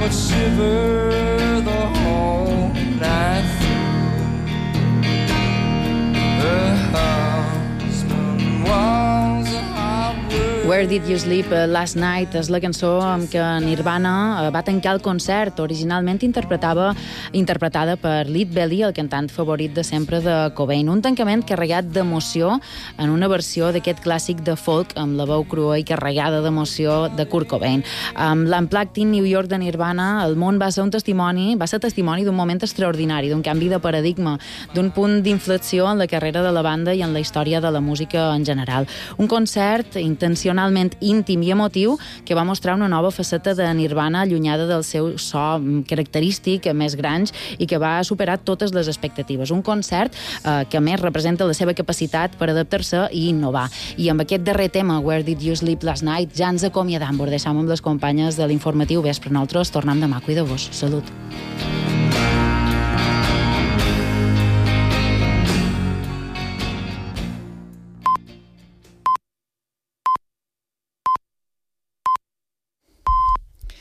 would shiver the whole night through. Her husband was a hard Where Did You Sleep Last Night és la cançó amb què Nirvana va tancar el concert, originalment interpretava, interpretada per Lead Belly, el cantant favorit de sempre de Cobain. Un tancament carregat d'emoció en una versió d'aquest clàssic de folk amb la veu crua i carregada d'emoció de Kurt Cobain. Amb l'Unplugged in New York de Nirvana, el món va ser un testimoni, va ser testimoni d'un moment extraordinari, d'un canvi de paradigma, d'un punt d'inflexió en la carrera de la banda i en la història de la música en general. Un concert intencionalment íntim i emotiu que va mostrar una nova faceta de Nirvana allunyada del seu so característic, més grans, i que va superar totes les expectatives. Un concert eh, que a més representa la seva capacitat per adaptar-se i innovar. I amb aquest darrer tema, Where Did You Sleep Last Night, ja ens acomiadam. Us deixam amb les companyes de l'informatiu vespre. Nosaltres tornem demà. Cuideu-vos. Salut.